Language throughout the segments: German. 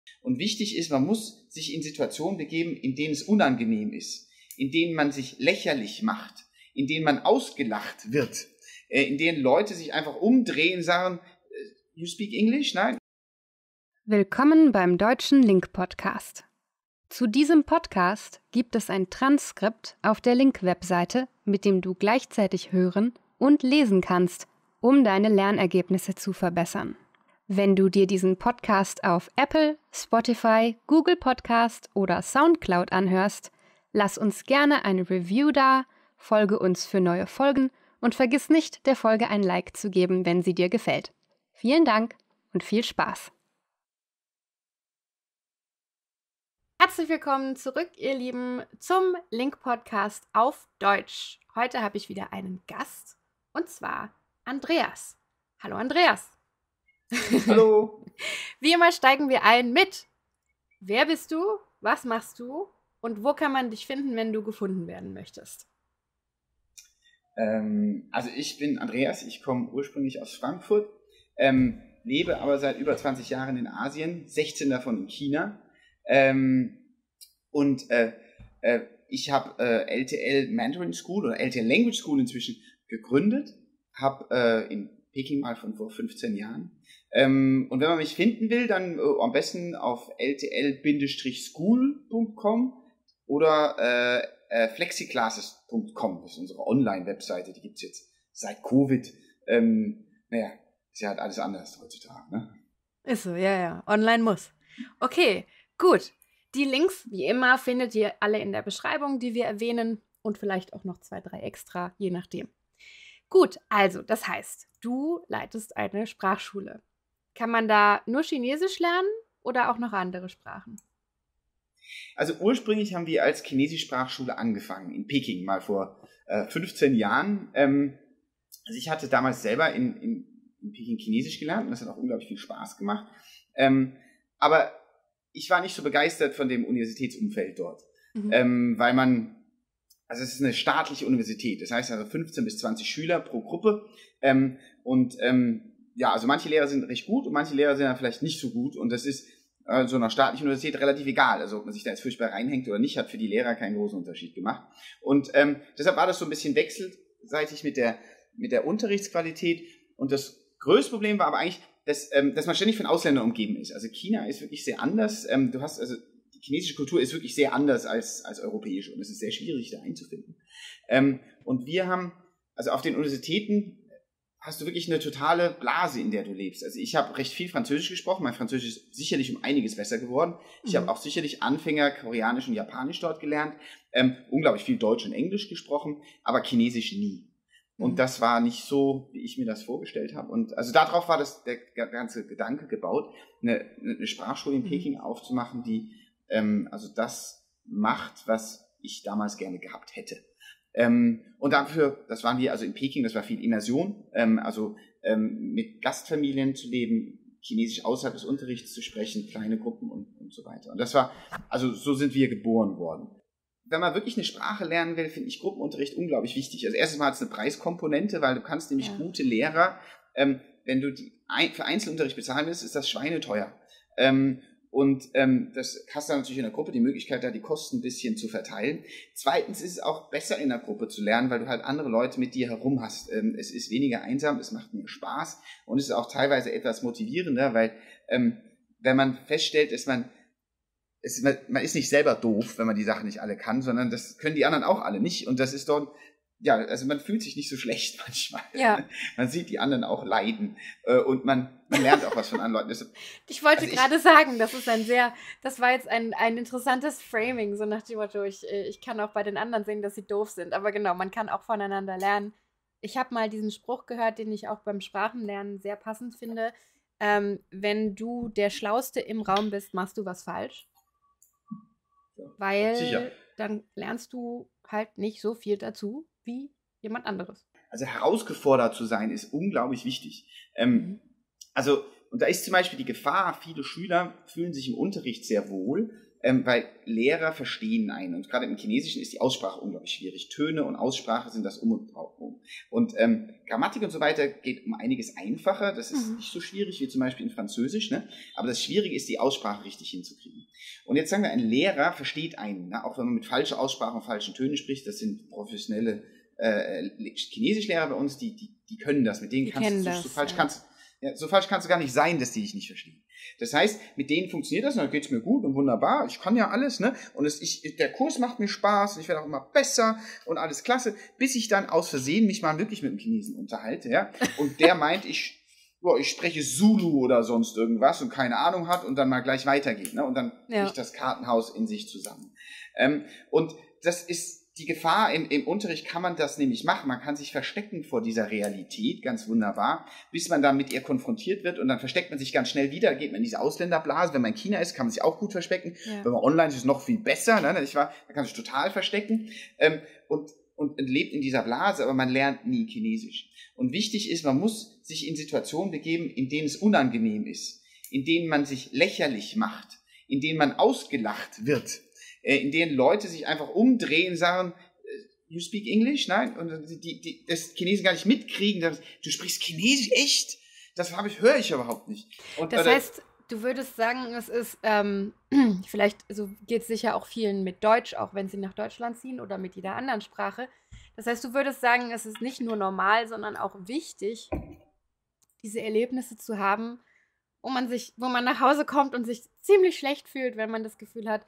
Und wichtig ist, man muss sich in Situationen begeben, in denen es unangenehm ist, in denen man sich lächerlich macht, in denen man ausgelacht wird, in denen Leute sich einfach umdrehen und sagen, you speak English? Nein? Willkommen beim Deutschen Link-Podcast. Zu diesem Podcast gibt es ein Transkript auf der Link-Webseite, mit dem du gleichzeitig hören und lesen kannst, um deine Lernergebnisse zu verbessern. Wenn du dir diesen Podcast auf Apple, Spotify, Google Podcast oder Soundcloud anhörst, lass uns gerne eine Review da, folge uns für neue Folgen und vergiss nicht, der Folge ein Like zu geben, wenn sie dir gefällt. Vielen Dank und viel Spaß! Herzlich willkommen zurück, ihr Lieben, zum Link-Podcast auf Deutsch. Heute habe ich wieder einen Gast, und zwar Andreas. Hallo Andreas. Hallo. Wie immer steigen wir ein mit: Wer bist du, was machst du und wo kann man dich finden, wenn du gefunden werden möchtest? Also ich bin Andreas, ich komme ursprünglich aus Frankfurt, lebe aber seit über 20 Jahren in Asien, 16 davon in China. Ich habe LTL Mandarin School oder LTL Language School inzwischen gegründet, habe in Peking mal von vor 15 Jahren. Und wenn man mich finden will, dann am besten auf ltl-school.com oder flexiclasses.com. Das ist unsere Online-Webseite, die gibt es jetzt seit Covid. Ist ja halt alles anders heutzutage. Ne? Ist so, ja. Online muss. Okay, gut. Die Links, wie immer, findet ihr alle in der Beschreibung, die wir erwähnen, und vielleicht auch noch 2, 3 extra, je nachdem. Gut, also, das heißt, du leitest eine Sprachschule. Kann man da nur Chinesisch lernen oder auch noch andere Sprachen? Also ursprünglich haben wir als Chinesisch-Sprachschule angefangen, in Peking, mal vor 15 Jahren. Also ich hatte damals selber in Peking Chinesisch gelernt und das hat auch unglaublich viel Spaß gemacht. Aber ich war nicht so begeistert von dem Universitätsumfeld dort, weil es ist eine staatliche Universität, das heißt also 15 bis 20 Schüler pro Gruppe also manche Lehrer sind recht gut und manche Lehrer sind dann vielleicht nicht so gut und das ist so einer staatlichen Universität relativ egal, also ob man sich da jetzt furchtbar reinhängt oder nicht, hat für die Lehrer keinen großen Unterschied gemacht und deshalb war das so ein bisschen wechselseitig mit der Unterrichtsqualität und das größte Problem war aber eigentlich, dass man ständig von Ausländern umgeben ist. Also China ist wirklich sehr anders. Die chinesische Kultur ist wirklich sehr anders als europäische und es ist sehr schwierig, da einzufinden. Und wir haben, also auf den Universitäten hast du wirklich eine totale Blase, in der du lebst. Also ich habe recht viel Französisch gesprochen. Mein Französisch ist sicherlich um einiges besser geworden. Ich habe auch sicherlich Anfänger Koreanisch und Japanisch dort gelernt. Unglaublich viel Deutsch und Englisch gesprochen, aber Chinesisch nie. Und das war nicht so, wie ich mir das vorgestellt habe. Und also darauf war der ganze Gedanke gebaut, eine Sprachschule in Peking aufzumachen, die das macht, was ich damals gerne gehabt hätte. Und dafür, das waren wir also in Peking, das war viel Immersion, mit Gastfamilien zu leben, Chinesisch außerhalb des Unterrichts zu sprechen, kleine Gruppen und so weiter. Und das war, also so sind wir geboren worden. Wenn man wirklich eine Sprache lernen will, finde ich Gruppenunterricht unglaublich wichtig. Also erstens mal hat es eine Preiskomponente, weil du kannst nämlich gute Lehrer, wenn du die für Einzelunterricht bezahlen willst, ist das schweineteuer. Das hast du natürlich in der Gruppe die Möglichkeit, da die Kosten ein bisschen zu verteilen. Zweitens ist es auch besser in der Gruppe zu lernen, weil du halt andere Leute mit dir herum hast. Es ist weniger einsam, es macht mehr Spaß und es ist auch teilweise etwas motivierender, weil wenn man feststellt, dass man ist nicht selber doof, wenn man die Sachen nicht alle kann, sondern das können die anderen auch alle nicht. Und das ist doch, also man fühlt sich nicht so schlecht manchmal. Ja. Man sieht die anderen auch leiden und man lernt auch was von anderen Leuten. Ich wollte gerade sagen, das war jetzt ein interessantes Framing, so nach dem Motto, ich kann auch bei den anderen sehen, dass sie doof sind. Aber genau, man kann auch voneinander lernen. Ich habe mal diesen Spruch gehört, den ich auch beim Sprachenlernen sehr passend finde. Wenn du der Schlauste im Raum bist, machst du was falsch. Weil dann lernst du halt nicht so viel dazu wie jemand anderes. Also herausgefordert zu sein, ist unglaublich wichtig. Und da ist zum Beispiel die Gefahr, viele Schüler fühlen sich im Unterricht sehr wohl, weil Lehrer verstehen einen. Und gerade im Chinesischen ist die Aussprache unglaublich schwierig. Töne und Aussprache sind das Um Und Grammatik und so weiter geht um einiges einfacher. Das ist nicht so schwierig wie zum Beispiel in Französisch, ne? Aber das Schwierige ist, die Aussprache richtig hinzukriegen. Und jetzt sagen wir, ein Lehrer versteht einen, ne? Auch wenn man mit falscher Aussprache und falschen Tönen spricht. Das sind professionelle Chinesischlehrer bei uns, die können das. Mit denen kannst du so falsch kannst du gar nicht sein, dass die dich nicht verstehen. Das heißt, mit denen funktioniert das und dann geht's mir gut und wunderbar. Ich kann ja alles, ne? Und der Kurs macht mir Spaß und ich werde auch immer besser und alles klasse, bis ich dann aus Versehen mich mal wirklich mit einem Chinesen unterhalte, ja? Und der meint, ich spreche Zulu oder sonst irgendwas und keine Ahnung hat und dann mal gleich weitergeht, ne? Und dann bricht das Kartenhaus in sich zusammen. Und das ist die Gefahr, im Unterricht kann man das nämlich machen. Man kann sich verstecken vor dieser Realität, ganz wunderbar, bis man dann mit ihr konfrontiert wird und dann versteckt man sich ganz schnell wieder, geht man in diese Ausländerblase. Wenn man in China ist, kann man sich auch gut verstecken. Ja. Wenn man online ist, ist es noch viel besser, ne? Da kann man sich total verstecken und lebt in dieser Blase, aber man lernt nie Chinesisch. Und wichtig ist, man muss sich in Situationen begeben, in denen es unangenehm ist, in denen man sich lächerlich macht, in denen man ausgelacht wird, in denen Leute sich einfach umdrehen und sagen, you speak English? Nein? Und das Chinesen gar nicht mitkriegen, du sprichst Chinesisch? Echt? Das höre ich überhaupt nicht. Und, das heißt, du würdest sagen, es ist, vielleicht, so geht es sicher auch vielen mit Deutsch, auch wenn sie nach Deutschland ziehen oder mit jeder anderen Sprache. Das heißt, du würdest sagen, es ist nicht nur normal, sondern auch wichtig, diese Erlebnisse zu haben, wo man nach Hause kommt und sich ziemlich schlecht fühlt, wenn man das Gefühl hat,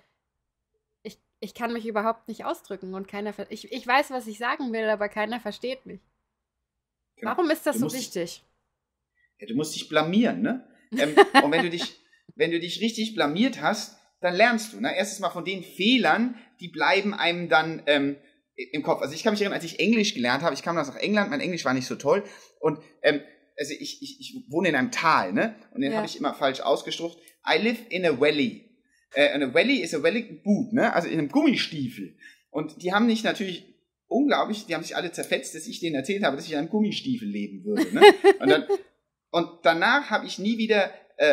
ich kann mich überhaupt nicht ausdrücken und ich weiß, was ich sagen will, aber keiner versteht mich. Genau. Warum ist das so wichtig? Du musst dich blamieren, ne? Und wenn du dich richtig blamiert hast, dann lernst du. Ne? Erstens mal von den Fehlern, die bleiben einem dann im Kopf. Also ich kann mich erinnern, als ich Englisch gelernt habe, ich kam nach England, mein Englisch war nicht so toll und also ich wohne in einem Tal, ne? Und den habe ich immer falsch ausgesprochen. I live in a valley. Eine Valley ist a Wellington Boot, ne? Also in einem Gummistiefel. Und die haben nicht natürlich unglaublich, die haben sich alle zerfetzt, dass ich denen erzählt habe, dass ich in einem Gummistiefel leben würde. Ne? Und danach habe ich nie wieder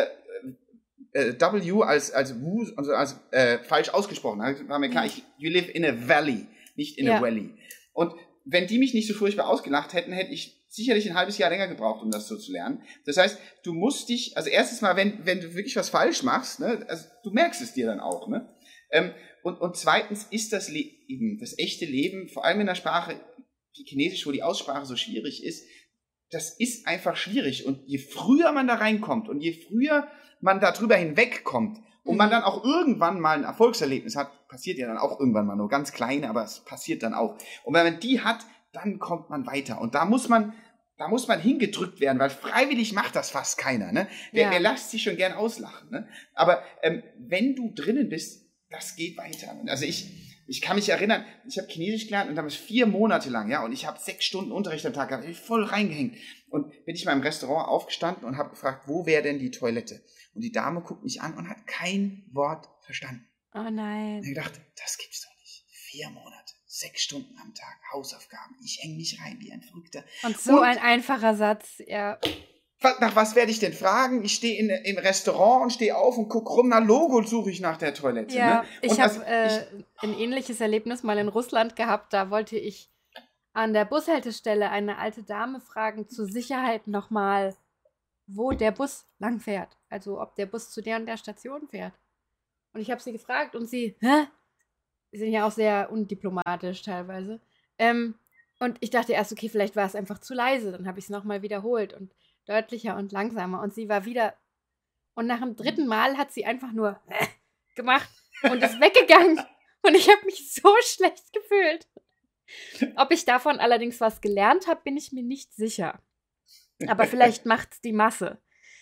W als Wu, also falsch ausgesprochen. Da war mir klar, you live in a valley, nicht in a valley. Und wenn die mich nicht so furchtbar ausgelacht hätten, hätte ich sicherlich ein halbes Jahr länger gebraucht, um das so zu lernen. Das heißt, du musst dich, also erstens mal, wenn du wirklich was falsch machst, ne, also du merkst es dir dann auch, ne? Und zweitens ist das Leben, das echte Leben, vor allem in der Sprache, die Chinesisch, wo die Aussprache so schwierig ist, das ist einfach schwierig. Und je früher man da reinkommt und je früher man da drüber hinwegkommt und man dann auch irgendwann mal ein Erfolgserlebnis hat, passiert ja dann auch irgendwann mal nur ganz klein, aber es passiert dann auch. Und wenn man die hat, dann kommt man weiter. Und da muss man hingedrückt werden, weil freiwillig macht das fast keiner. Ne? Wer lässt sich schon gern auslachen. Ne? Aber wenn du drinnen bist, das geht weiter. Also ich kann mich erinnern, ich habe Chinesisch gelernt und damals 4 Monate lang, ja, und ich habe 6 Stunden Unterricht am Tag gehabt, ich voll reingehängt. Und bin ich mal im Restaurant aufgestanden und habe gefragt, wo wäre denn die Toilette? Und die Dame guckt mich an und hat kein Wort verstanden. Oh nein. Und ich dachte, das gibt's doch nicht. 4 Monate. 6 Stunden am Tag, Hausaufgaben. Ich hänge mich rein wie ein Verrückter. Und ein einfacher Satz, ja. Nach was werde ich denn fragen? Ich stehe im Restaurant und stehe auf und gucke rum, nach Logo suche ich nach der Toilette. Ja, ne? Ich habe ein ähnliches Erlebnis mal in Russland gehabt. Da wollte ich an der Bushaltestelle eine alte Dame fragen, zur Sicherheit nochmal, wo der Bus lang fährt. Also ob der Bus zu der und der Station fährt. Und ich habe sie gefragt und sie, die sind ja auch sehr undiplomatisch teilweise. Und ich dachte erst, okay, vielleicht war es einfach zu leise. Dann habe ich es nochmal wiederholt und deutlicher und langsamer. Und sie war wieder... Und nach dem 3. Mal hat sie einfach nur gemacht und ist weggegangen. Und ich habe mich so schlecht gefühlt. Ob ich davon allerdings was gelernt habe, bin ich mir nicht sicher. Aber vielleicht macht es die Masse.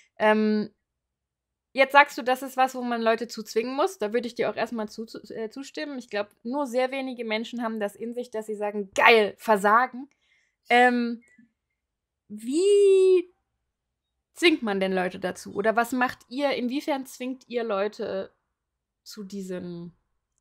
Jetzt sagst du, das ist was, wo man Leute zu zwingen muss. Da würde ich dir auch erstmal zustimmen. Ich glaube, nur sehr wenige Menschen haben das in sich, dass sie sagen, geil, versagen. Wie zwingt man denn Leute dazu? Oder was macht ihr, inwiefern zwingt ihr Leute zu diesen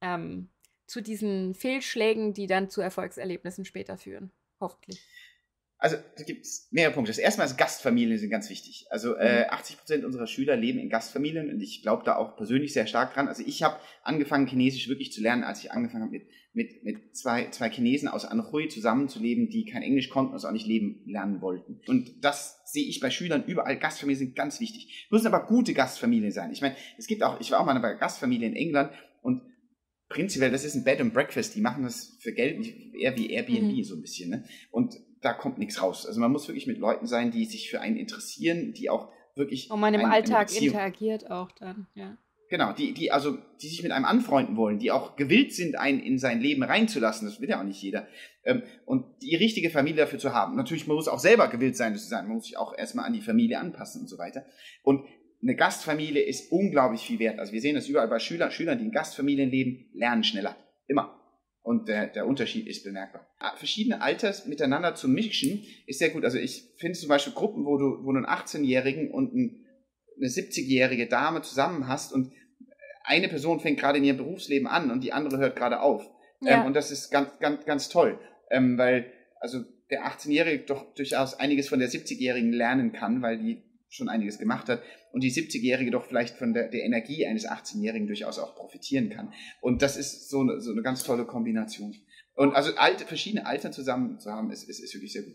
Fehlschlägen, die dann zu Erfolgserlebnissen später führen? Hoffentlich. Also da gibt es mehrere Punkte. Das erste Mal ist Gastfamilien sind ganz wichtig. Also 80% unserer Schüler leben in Gastfamilien und ich glaube da auch persönlich sehr stark dran. Also ich habe angefangen, Chinesisch wirklich zu lernen, als ich angefangen habe, mit zwei Chinesen aus Anhui zusammenzuleben, die kein Englisch konnten und auch nicht lernen wollten. Und das sehe ich bei Schülern überall. Gastfamilien sind ganz wichtig. Müssen aber gute Gastfamilien sein. Ich meine, ich war auch mal bei Gastfamilien in England und prinzipiell, das ist ein Bed and Breakfast, die machen das für Geld, eher wie Airbnb so ein bisschen, ne? Und da kommt nichts raus. Also man muss wirklich mit Leuten sein, die sich für einen interessieren, die auch wirklich... Und man im Alltag interagiert auch dann, ja. Genau, die sich mit einem anfreunden wollen, die auch gewillt sind, einen in sein Leben reinzulassen, das will ja auch nicht jeder. Und die richtige Familie dafür zu haben. Natürlich, man muss auch selber gewillt sein, das zu sein. Man muss sich auch erstmal an die Familie anpassen und so weiter. Und eine Gastfamilie ist unglaublich viel wert. Also wir sehen das überall bei Schülern, die in Gastfamilien leben, lernen schneller. Immer. Und der Unterschied ist bemerkbar. Verschiedene Alters miteinander zu mischen, ist sehr gut. Also ich finde zum Beispiel Gruppen, wo du einen 18-Jährigen und eine 70-jährige Dame zusammen hast und eine Person fängt gerade in ihrem Berufsleben an und die andere hört gerade auf. Ja. Und das ist ganz, ganz, ganz toll. Weil also der 18-Jährige doch durchaus einiges von der 70-Jährigen lernen kann, weil die schon einiges gemacht hat und die 70-Jährige doch vielleicht von der Energie eines 18-Jährigen durchaus auch profitieren kann. Und das ist so eine ganz tolle Kombination. Und also verschiedene Alter zusammen zu haben, ist wirklich sehr gut.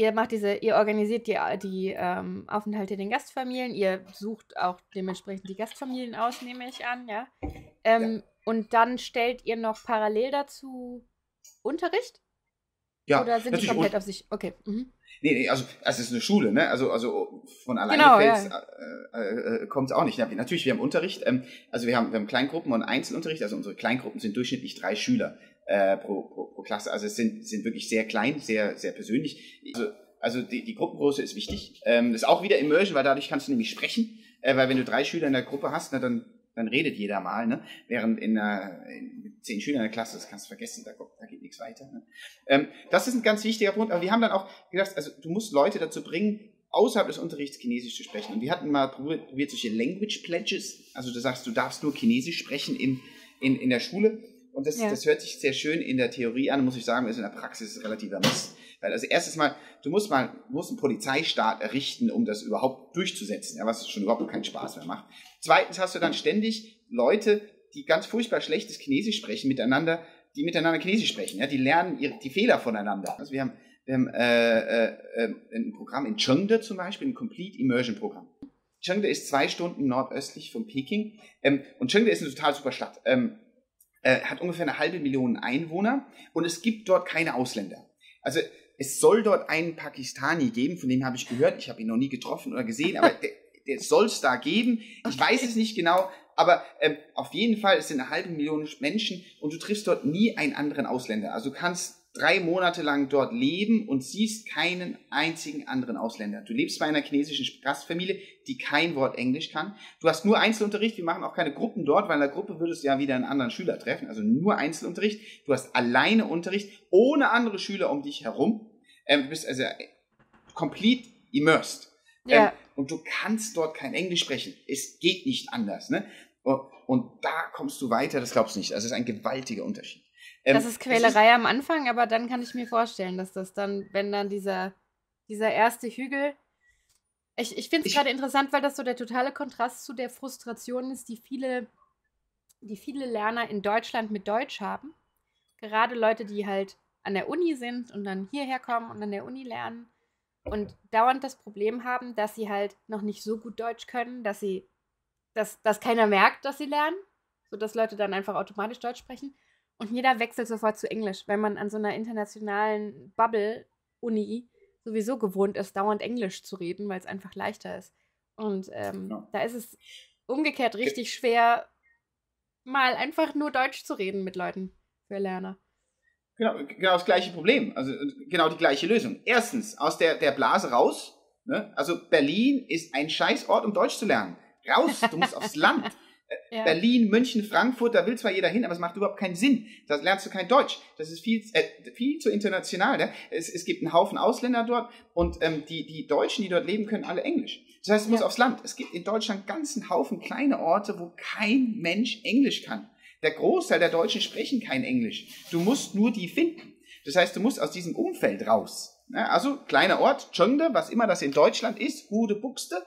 Ihr organisiert die Aufenthalte in den Gastfamilien, ihr sucht auch dementsprechend die Gastfamilien aus, nehme ich an, ja? Ja. Und dann stellt ihr noch parallel dazu Unterricht? Ja. Oder sind die komplett auf sich? Okay. Mhm. Nee, also es ist eine Schule, ne? Also von alleine kommt es auch nicht. Ja, natürlich, wir haben Unterricht, also wir haben Kleingruppen und Einzelunterricht, also unsere Kleingruppen sind durchschnittlich 3 Schüler pro Klasse, also es sind wirklich sehr klein, sehr, sehr persönlich. Also die Gruppengröße ist wichtig. Das ist auch wieder Immersion, weil dadurch kannst du nämlich sprechen, weil wenn du 3 Schüler in der Gruppe hast, ne, dann redet jeder mal, ne? Während mit 10 Schülern in der Klasse, das kannst du vergessen, da geht nichts weiter. Ne? Das ist ein ganz wichtiger Punkt, aber wir haben dann auch gedacht, also du musst Leute dazu bringen, außerhalb des Unterrichts Chinesisch zu sprechen. Und wir hatten mal probiert solche Language Pledges, also du sagst, du darfst nur Chinesisch sprechen in der Schule. Und das hört sich sehr schön in der Theorie an, muss ich sagen, ist in der Praxis relativer Mist. Weil also erstes Mal, du musst einen Polizeistaat errichten, um das überhaupt durchzusetzen, ja, was schon überhaupt keinen Spaß mehr macht. Zweitens hast du dann ständig Leute, die ganz furchtbar schlechtes Chinesisch sprechen, die miteinander Chinesisch sprechen, ja, die lernen die Fehler voneinander. Also wir haben ein Programm in Chengde zum Beispiel, ein Complete Immersion Programm. Chengde ist 2 Stunden nordöstlich von Peking und Chengde ist eine total super Stadt. Hat ungefähr 500.000 Einwohner und es gibt dort keine Ausländer. Also es soll dort einen Pakistani geben, von dem habe ich gehört, ich habe ihn noch nie getroffen oder gesehen, aber der soll es da geben. Ich weiß es nicht genau, aber auf jeden Fall, es sind 500.000 Menschen und du triffst dort nie einen anderen Ausländer. Also du kannst 3 Monate lang dort leben und siehst keinen einzigen anderen Ausländer. Du lebst bei einer chinesischen Gastfamilie, die kein Wort Englisch kann. Du hast nur Einzelunterricht, wir machen auch keine Gruppen dort, weil in der Gruppe würdest du ja wieder einen anderen Schüler treffen, also nur Einzelunterricht. Du hast alleine Unterricht, ohne andere Schüler um dich herum. Du bist also complete immersed. Ja. Und du kannst dort kein Englisch sprechen. Es geht nicht anders. Ne? Und da kommst du weiter, das glaubst du nicht. Also es ist ein gewaltiger Unterschied. Das ist Quälerei am Anfang, aber dann kann ich mir vorstellen, dass das dann, wenn dann dieser erste Hügel... Ich finde es gerade interessant, weil das so der totale Kontrast zu der Frustration ist, die viele Lerner in Deutschland mit Deutsch haben. Gerade Leute, die halt an der Uni sind und dann hierher kommen und an der Uni lernen und dauernd das Problem haben, dass sie halt noch nicht so gut Deutsch können, dass keiner merkt, dass sie lernen, sodass Leute dann einfach automatisch Deutsch sprechen. Und jeder wechselt sofort zu Englisch, weil man an so einer internationalen Bubble-Uni sowieso gewohnt ist, dauernd Englisch zu reden, weil es einfach leichter ist. Und da ist es umgekehrt richtig schwer, mal einfach nur Deutsch zu reden mit Leuten für Lerner. Genau das gleiche Problem, also genau die gleiche Lösung. Erstens, aus der Blase raus, ne? Also Berlin ist ein Scheißort, um Deutsch zu lernen. Raus, du musst aufs Land. Ja. Berlin, München, Frankfurt, da will zwar jeder hin, aber es macht überhaupt keinen Sinn. Da lernst du kein Deutsch. Das ist viel zu international. Ne? Es gibt einen Haufen Ausländer dort und die Deutschen, die dort leben, können alle Englisch. Das heißt, du musst aufs Land. Es gibt in Deutschland ganzen Haufen kleine Orte, wo kein Mensch Englisch kann. Der Großteil der Deutschen sprechen kein Englisch. Du musst nur die finden. Das heißt, du musst aus diesem Umfeld raus. Ja, also kleiner Ort, Cheongde, was immer das in Deutschland ist, Hude-Buxte.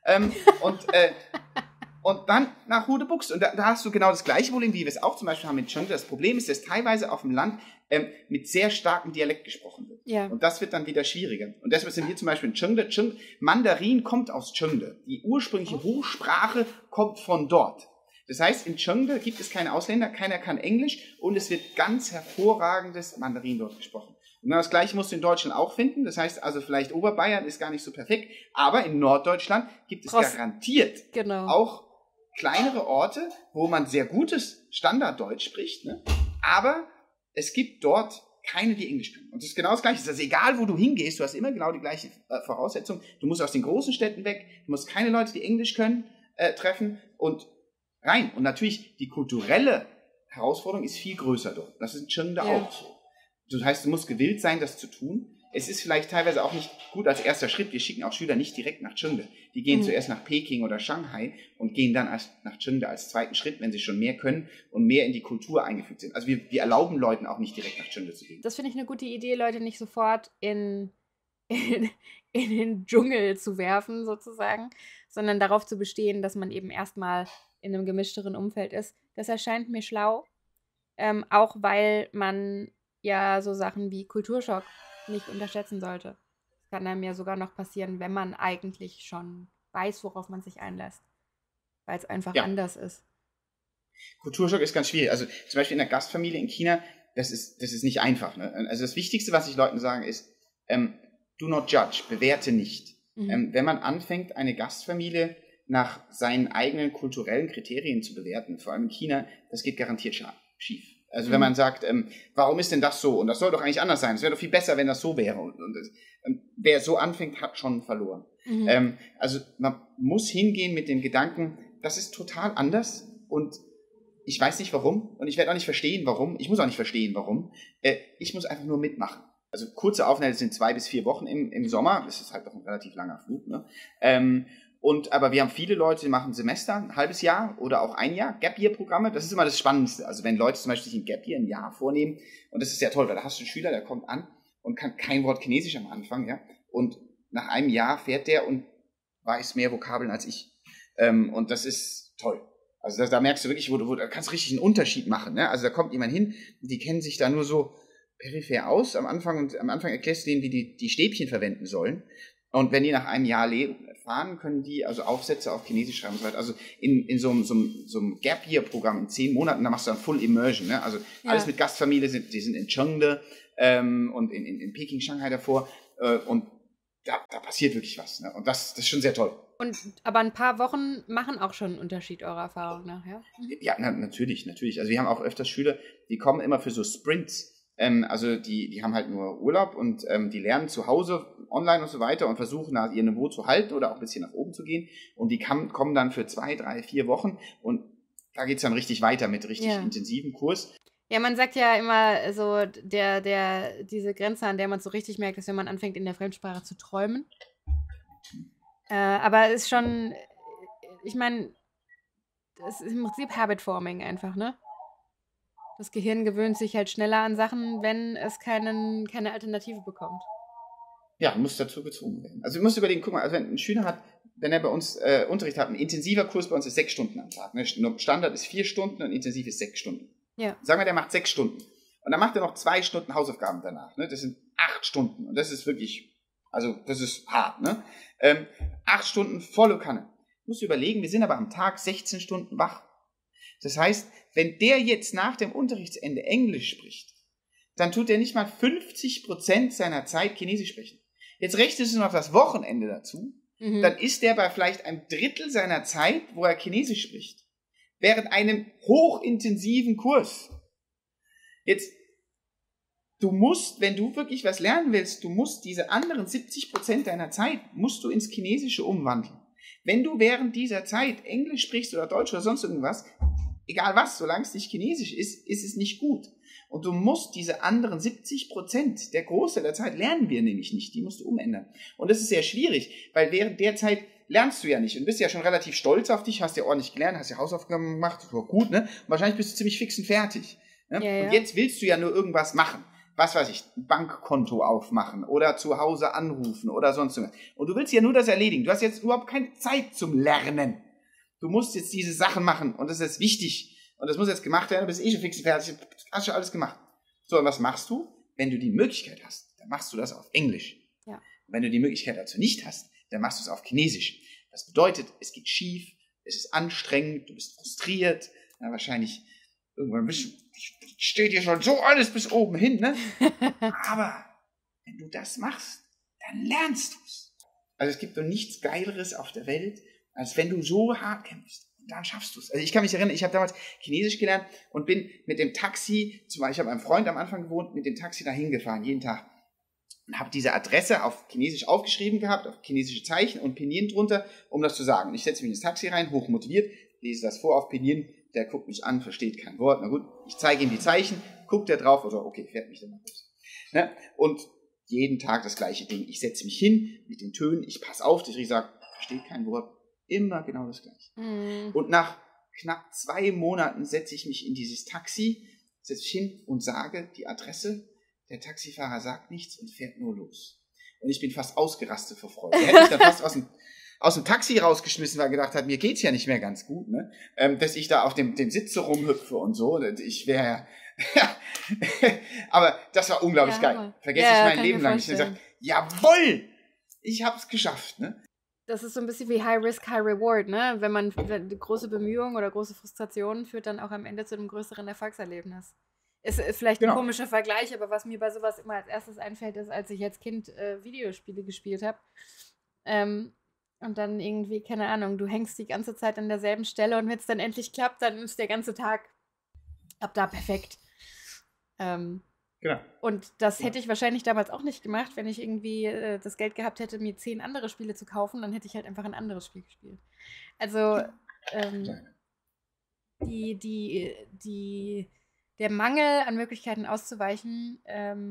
Und dann nach Hude-Buxte. Und da hast du genau das gleiche Problem, wie wir es auch zum Beispiel haben in Cheongde. Das Problem ist, dass teilweise auf dem Land mit sehr starkem Dialekt gesprochen wird. Ja. Und das wird dann wieder schwieriger. Und deshalb sind wir zum Beispiel in Cheongde. Mandarin kommt aus Cheongde. Die ursprüngliche Hochsprache kommt von dort. Das heißt, in Cheongde gibt es keine Ausländer, keiner kann Englisch und es wird ganz hervorragendes Mandarin dort gesprochen. Und das Gleiche musst du in Deutschland auch finden. Das heißt also, vielleicht Oberbayern ist gar nicht so perfekt, aber in Norddeutschland gibt es garantiert auch kleinere Orte, wo man sehr gutes Standarddeutsch spricht, ne? Aber es gibt dort keine, die Englisch können. Und das ist genau das Gleiche. Das ist egal, wo du hingehst, du hast immer genau die gleiche Voraussetzung. Du musst aus den großen Städten weg, du musst keine Leute, die Englisch können, treffen und rein. Und natürlich, die kulturelle Herausforderung ist viel größer dort. Das ist in Cheongde auch so. Das heißt, du musst gewillt sein, das zu tun. Es ist vielleicht teilweise auch nicht gut als erster Schritt. Wir schicken auch Schüler nicht direkt nach Cheongde. Die gehen zuerst nach Peking oder Shanghai und gehen dann nach Cheongde als zweiten Schritt, wenn sie schon mehr können und mehr in die Kultur eingefügt sind. Also wir erlauben Leuten auch nicht direkt nach Cheongde zu gehen. Das finde ich eine gute Idee, Leute nicht sofort in den Dschungel zu werfen, sozusagen, sondern darauf zu bestehen, dass man eben erstmal in einem gemischteren Umfeld ist. Das erscheint mir schlau, auch weil man ja so Sachen wie Kulturschock nicht unterschätzen sollte. Das kann einem ja sogar noch passieren, wenn man eigentlich schon weiß, worauf man sich einlässt, weil es einfach anders ist. Kulturschock ist ganz schwierig. Also zum Beispiel in der Gastfamilie in China, das ist nicht einfach. Ne? Also das Wichtigste, was ich Leuten sage, ist, do not judge, bewerte nicht. Wenn man anfängt, eine Gastfamilie nach seinen eigenen kulturellen Kriterien zu bewerten, vor allem in China, das geht garantiert schief. Also wenn man sagt, warum ist denn das so? Und das soll doch eigentlich anders sein. Es wäre doch viel besser, wenn das so wäre. Und wer so anfängt, hat schon verloren. Also man muss hingehen mit dem Gedanken, das ist total anders und ich weiß nicht warum und ich werde auch nicht verstehen, warum. Ich muss auch nicht verstehen, warum. Ich muss einfach nur mitmachen. Also kurze Aufenthalte sind 2 bis 4 Wochen im Sommer. Das ist halt doch ein relativ langer Flug. Ne? Aber wir haben viele Leute, die machen Semester, ein halbes Jahr oder auch ein Jahr, Gap-Year-Programme. Das ist immer das Spannendste. Also wenn Leute zum Beispiel sich ein Gap-Year ein Jahr vornehmen, und das ist sehr toll, weil da hast du einen Schüler, der kommt an und kann kein Wort Chinesisch am Anfang, ja. Und nach einem Jahr fährt der und weiß mehr Vokabeln als ich. Und das ist toll. Also da merkst du wirklich, da kannst du richtig einen Unterschied machen. Ne? Also da kommt jemand hin, die kennen sich da nur so peripher aus am Anfang und am Anfang erklärst du denen, wie die Stäbchen verwenden sollen. Und wenn die nach einem Jahr fahren, können die also Aufsätze auf Chinesisch schreiben und so weiter. Also in so einem Gap-Year-Programm in 10 Monaten, da machst du dann Full Immersion. Ne? Also alles mit Gastfamilie, die sind in Cheongde und in Peking, Shanghai davor. Und da passiert wirklich was. Ne? Und das ist schon sehr toll. Aber ein paar Wochen machen auch schon einen Unterschied, eurer Erfahrung nach, ja? Ja, natürlich. Also wir haben auch öfters Schüler, die kommen immer für so Sprints. Also die haben halt nur Urlaub und die lernen zu Hause online und so weiter und versuchen, ihr Niveau zu halten oder auch ein bisschen nach oben zu gehen. Und die kommen dann für 2, 3, 4 Wochen und da geht es dann richtig weiter mit richtig intensiven Kurs. Ja, man sagt ja immer so, diese Grenze, an der man so richtig merkt, ist, wenn man anfängt, in der Fremdsprache zu träumen. Aber es ist schon, ich meine, es ist im Prinzip Habit-Forming einfach, ne? Das Gehirn gewöhnt sich halt schneller an Sachen, wenn es keine Alternative bekommt. Ja, muss dazu gezwungen werden. Also du musst überlegen, guck mal, also wenn ein Schüler hat, wenn er bei uns Unterricht hat, ein intensiver Kurs bei uns ist 6 Stunden am Tag. Ne? Standard ist 4 Stunden und intensiv ist 6 Stunden. Ja. Sagen wir, der macht 6 Stunden. Und dann macht er noch 2 Stunden Hausaufgaben danach. Ne? Das sind 8 Stunden. Und das ist wirklich, also das ist hart. Ne? 8 Stunden volle Kanne. Du musst überlegen, wir sind aber am Tag 16 Stunden wach. Das heißt, wenn der jetzt nach dem Unterrichtsende Englisch spricht, dann tut er nicht mal 50% seiner Zeit Chinesisch sprechen. Jetzt rechnest du noch das Wochenende dazu, dann ist der bei vielleicht einem Drittel seiner Zeit, wo er Chinesisch spricht. Während einem hochintensiven Kurs. Jetzt, du musst, wenn du wirklich was lernen willst, du musst diese anderen 70% deiner Zeit, musst du ins Chinesische umwandeln. Wenn du während dieser Zeit Englisch sprichst oder Deutsch oder sonst irgendwas, egal was, solange es nicht Chinesisch ist, ist es nicht gut. Und du musst diese anderen 70%, der Großteil der Zeit lernen wir nämlich nicht, die musst du umändern. Und das ist sehr schwierig, weil während der Zeit lernst du ja nicht und bist ja schon relativ stolz auf dich, hast ja ordentlich gelernt, hast ja Hausaufgaben gemacht, das war gut, ne? Und wahrscheinlich bist du ziemlich fix und fertig. Ne? Ja. Und jetzt willst du ja nur irgendwas machen, was weiß ich, ein Bankkonto aufmachen oder zu Hause anrufen oder sonst was. Und du willst ja nur das erledigen. Du hast jetzt überhaupt keine Zeit zum Lernen. Du musst jetzt diese Sachen machen und das ist wichtig. Und das muss jetzt gemacht werden, du bist schon fix und fertig, hast schon alles gemacht. So, und was machst du? Wenn du die Möglichkeit hast, dann machst du das auf Englisch. Ja. Und wenn du die Möglichkeit dazu nicht hast, dann machst du es auf Chinesisch. Das bedeutet, es geht schief, es ist anstrengend, du bist frustriert, ja, wahrscheinlich irgendwann steht dir schon so alles bis oben hin, ne? Aber wenn du das machst, dann lernst du es. Also es gibt doch nichts Geileres auf der Welt, als wenn du so hart kämpfst. Dann schaffst du es. Also ich kann mich erinnern, ich habe damals Chinesisch gelernt und bin mit dem Taxi, ich habe einem Freund am Anfang gewohnt, mit dem Taxi dahin gefahren, jeden Tag. Und habe diese Adresse auf Chinesisch aufgeschrieben gehabt, auf chinesische Zeichen und Pinyin drunter, um das zu sagen. Und ich setze mich ins Taxi rein, hochmotiviert, lese das vor auf Pinyin, der guckt mich an, versteht kein Wort. Na gut, ich zeige ihm die Zeichen, guckt er drauf und so, okay, fährt mich dann mal los. Ne? Und jeden Tag das gleiche Ding. Ich setze mich hin mit den Tönen, ich passe auf, ich sage, versteht kein Wort. Immer genau das Gleiche. Mhm. Und nach knapp 2 Monaten setze ich mich in dieses Taxi, setze mich hin und sage die Adresse. Der Taxifahrer sagt nichts und fährt nur los. Und ich bin fast ausgerastet vor Freude. Er hätte mich dann fast aus dem Taxi rausgeschmissen, weil er gedacht hat, mir geht's ja nicht mehr ganz gut, ne? Dass ich da auf dem Sitz so rumhüpfe und so. Ich wäre aber das war unglaublich geil. Vergesse ich mein Leben lang. Ich habe gesagt, jawohl, ich hab's geschafft, ne? Das ist so ein bisschen wie High Risk, High Reward, ne? Wenn große Bemühungen oder große Frustrationen führt dann auch am Ende zu einem größeren Erfolgserlebnis. Ist vielleicht ein komischer Vergleich, aber was mir bei sowas immer als erstes einfällt, ist, als ich als Kind Videospiele gespielt habe. Und dann irgendwie, keine Ahnung, du hängst die ganze Zeit an derselben Stelle und wenn es dann endlich klappt, dann ist der ganze Tag ab da perfekt. Genau. Und das hätte ich wahrscheinlich damals auch nicht gemacht, wenn ich irgendwie das Geld gehabt hätte, mir 10 andere Spiele zu kaufen, dann hätte ich halt einfach ein anderes Spiel gespielt. Also der Mangel an Möglichkeiten auszuweichen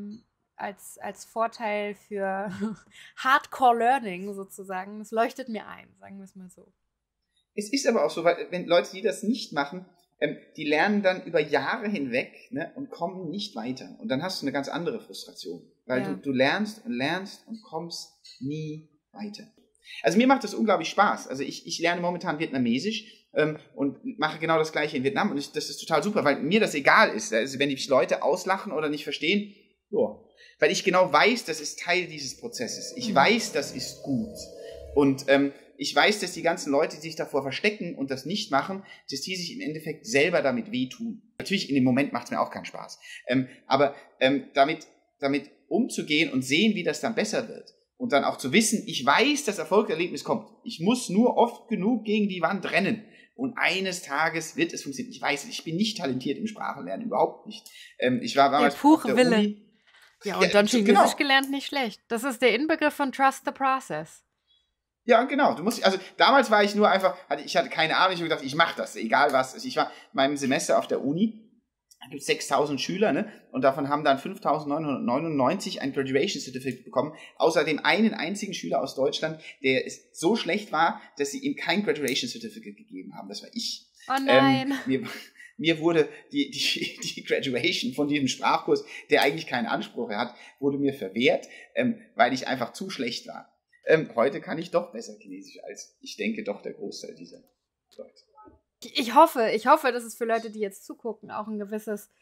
als Vorteil für Hardcore-Learning sozusagen, das leuchtet mir ein, sagen wir es mal so. Es ist aber auch so, weil wenn Leute, die das nicht machen, die lernen dann über Jahre hinweg, ne, und kommen nicht weiter. Und dann hast du eine ganz andere Frustration. Weil du lernst und lernst und kommst nie weiter. Also mir macht das unglaublich Spaß. Also ich lerne momentan Vietnamesisch und mache genau das Gleiche in Vietnam. Und das ist total super, weil mir das egal ist. Also wenn die Leute auslachen oder nicht verstehen, weil ich genau weiß, das ist Teil dieses Prozesses. Ich weiß, das ist gut. Und ich weiß, dass die ganzen Leute, die sich davor verstecken und das nicht machen, dass die sich im Endeffekt selber damit wehtun. Natürlich, in dem Moment macht es mir auch keinen Spaß. Aber damit umzugehen und sehen, wie das dann besser wird. Und dann auch zu wissen, ich weiß, das Erfolgserlebnis kommt. Ich muss nur oft genug gegen die Wand rennen. Und eines Tages wird es funktionieren. Ich weiß, ich bin nicht talentiert im Sprachenlernen, überhaupt nicht. Ich war damals der pure Wille. Uni. Ja, und dann Chinesisch gelernt, nicht schlecht. Das ist der Inbegriff von Trust the Process. Ja, genau. Also damals war ich nur einfach, ich hatte keine Ahnung, ich habe gedacht, ich mache das, egal was. Also ich war in meinem Semester auf der Uni, da gibt es 6.000 Schüler, ne? Und davon haben dann 5.999 ein Graduation Certificate bekommen, außer dem einen einzigen Schüler aus Deutschland, der so schlecht war, dass sie ihm kein Graduation Certificate gegeben haben. Das war ich. Oh nein. Mir wurde die Graduation von diesem Sprachkurs, der eigentlich keinen Anspruch hat, wurde mir verwehrt, weil ich einfach zu schlecht war. Heute kann ich doch besser Chinesisch als, ich denke, doch der Großteil dieser Leute. Ich hoffe, dass es für Leute, die jetzt zugucken, auch eine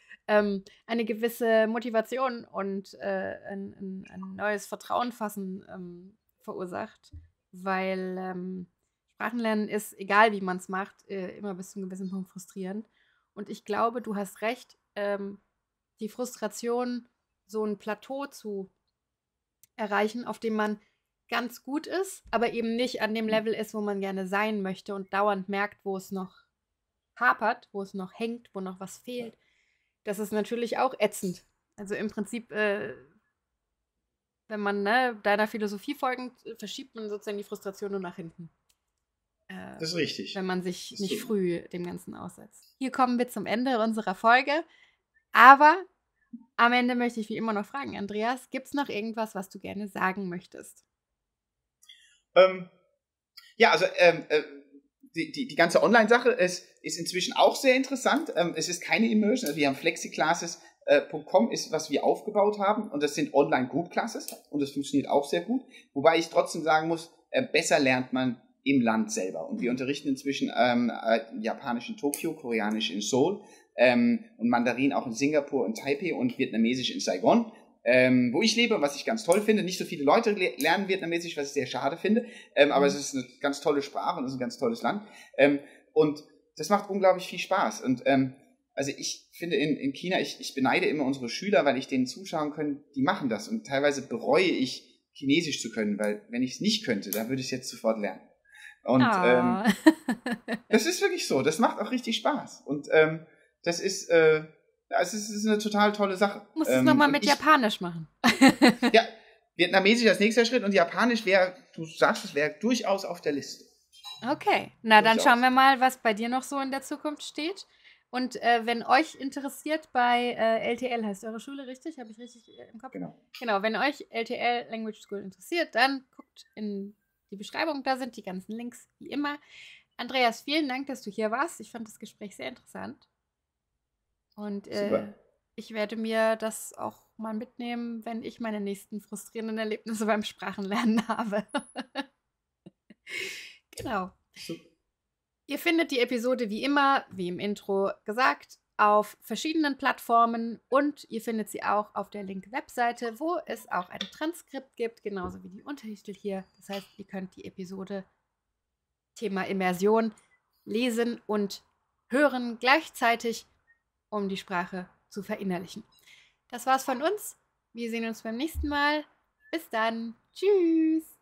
gewisse Motivation und ein neues Vertrauen fassen verursacht, weil Sprachenlernen ist, egal wie man es macht, immer bis zu einem gewissen Punkt frustrierend. Und ich glaube, du hast recht, die Frustration, so ein Plateau zu erreichen, auf dem man ganz gut ist, aber eben nicht an dem Level ist, wo man gerne sein möchte und dauernd merkt, wo es noch hapert, wo es noch hängt, wo noch was fehlt. Das ist natürlich auch ätzend. Also im Prinzip, wenn man deiner Philosophie folgend, verschiebt man sozusagen die Frustration nur nach hinten. Das ist richtig. Wenn man sich nicht früh dem Ganzen aussetzt. Hier kommen wir zum Ende unserer Folge. Aber am Ende möchte ich wie immer noch fragen, Andreas, gibt es noch irgendwas, was du gerne sagen möchtest? Ja, also die ganze Online-Sache ist inzwischen auch sehr interessant. Es ist keine Immersion, also wir haben Flexi-Classes, .com ist, was wir aufgebaut haben und das sind Online-Group-Classes und das funktioniert auch sehr gut, wobei ich trotzdem sagen muss, besser lernt man im Land selber und wir unterrichten inzwischen Japanisch in Tokio, Koreanisch in Seoul und Mandarin auch in Singapur und Taipei und Vietnamesisch in Saigon, wo ich lebe, was ich ganz toll finde. Nicht so viele Leute lernen Vietnamesisch, was ich sehr schade finde, aber es ist eine ganz tolle Sprache und es ist ein ganz tolles Land und das macht unglaublich viel Spaß und also ich finde in China, ich beneide immer unsere Schüler, weil ich denen zuschauen kann, die machen das. Und teilweise bereue ich, Chinesisch zu können, weil wenn ich es nicht könnte, dann würde ich es jetzt sofort lernen. Und das ist wirklich so. Das macht auch richtig Spaß. Und das ist, es ist eine total tolle Sache. Du musst es nochmal mit Japanisch machen. Ja, Vietnamesisch als nächster Schritt und Japanisch wäre, du sagst, es wäre durchaus auf der Liste. Okay, na dann schauen wir mal, was bei dir noch so in der Zukunft steht. Und wenn euch interessiert, bei LTL heißt eure Schule, richtig? Habe ich richtig im Kopf? Genau, wenn euch LTL Language School interessiert, dann guckt in die Beschreibung, da sind die ganzen Links wie immer. Andreas, vielen Dank, dass du hier warst. Ich fand das Gespräch sehr interessant. Und ich werde mir das auch mal mitnehmen, wenn ich meine nächsten frustrierenden Erlebnisse beim Sprachenlernen habe. Genau. Super. Ihr findet die Episode wie immer, wie im Intro gesagt, auf verschiedenen Plattformen und ihr findet sie auch auf der Link-Webseite, wo es auch ein Transkript gibt, genauso wie die Untertitel hier. Das heißt, ihr könnt die Episode Thema Immersion lesen und hören gleichzeitig, um die Sprache zu verinnerlichen. Das war's von uns. Wir sehen uns beim nächsten Mal. Bis dann. Tschüss.